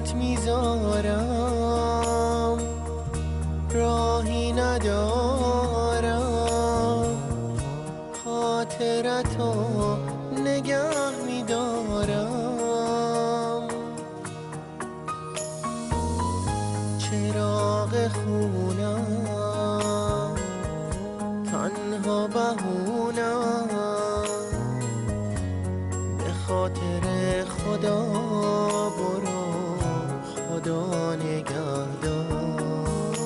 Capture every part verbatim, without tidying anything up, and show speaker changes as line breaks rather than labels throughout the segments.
برات میذارم، راهی ندارم، خاطرتو نگه میدارم. چراغ خونم تنها بهونم، به خاطر خدا برو، خدا نگهدار.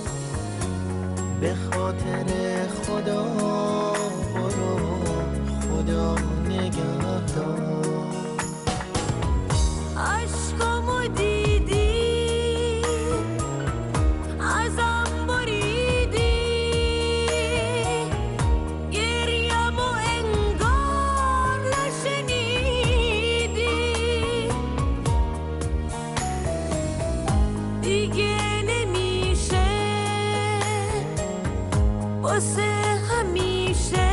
به خاطر خدا برو، خدا نگهدار.
عشقامو دیدی، ازم بریدی، گریه‌مو انگار نشنیدی. دیگه نمیشه واسه همیشه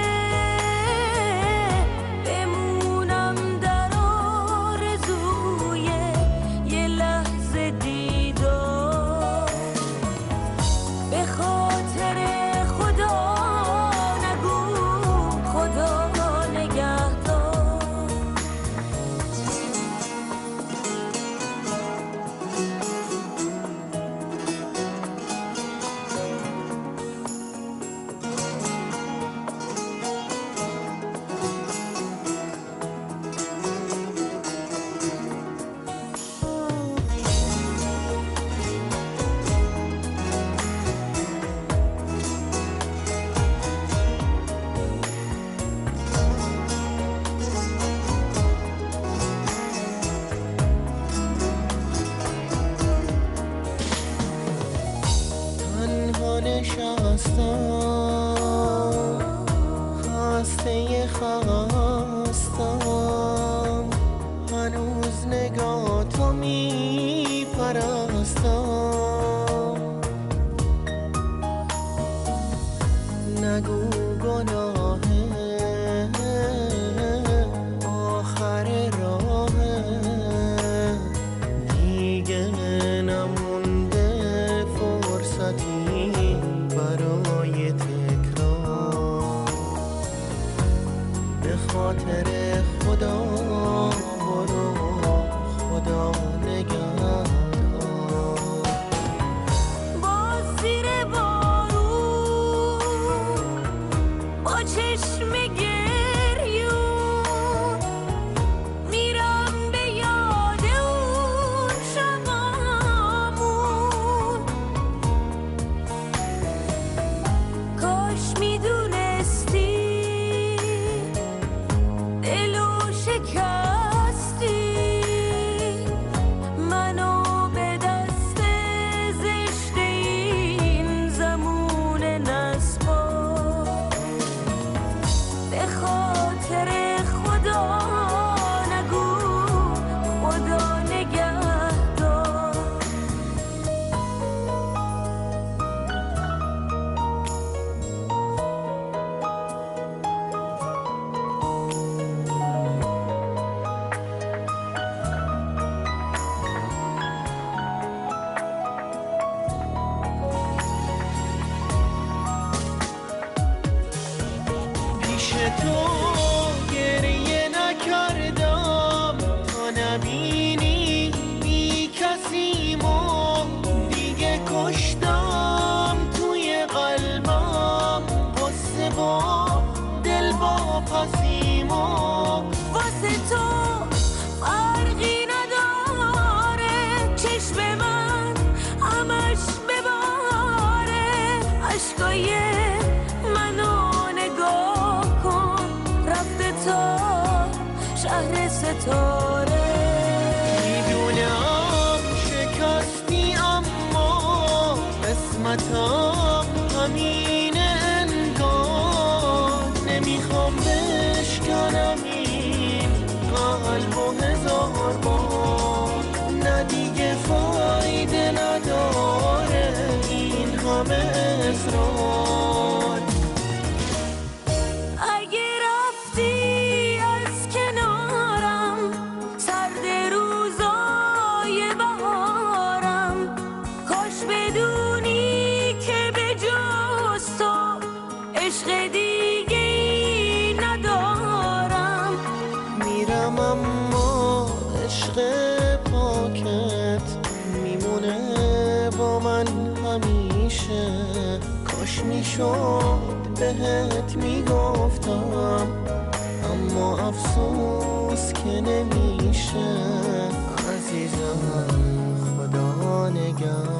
بمونم در آرزوی یه لحظه دیدار. به خاطر خدا نگو، خدا نگهدار.
تنها نشستم، خسته خستم، هنوز نگاه تو میپرستم. نگو گناهه آخر راهه، دیگه نمونده فرصتی برای تکرار. به خاطر خدا برو، خدا نگهدار.
باز زیر بارون با چشم گریون میرم به یاد اون شبامون. کاش میدونستی دلو شکستی، منو به دست زشت این زمون نسپار. به خاطر خدا نگو، خدا نگهدار.
پیش تو گریه نکردم تا نبینی بی کسیمو، دیگه کشتم توی قلبم قصه با دل با پسیمو.
واسه تو فرقی نداره، چشم من همش بباره. عشقای منو نگاه کن، رفته تا شهر ستاره.
میدونم شکستی اما قسمتم همینه انگار. نمیخوام بشکنم این قلب و هزار بار، نه دیگه فایده نداره این همه اصرار.
اگه رفتی از کنارم سرد روزای
نمیشه عزیزم خدا نگه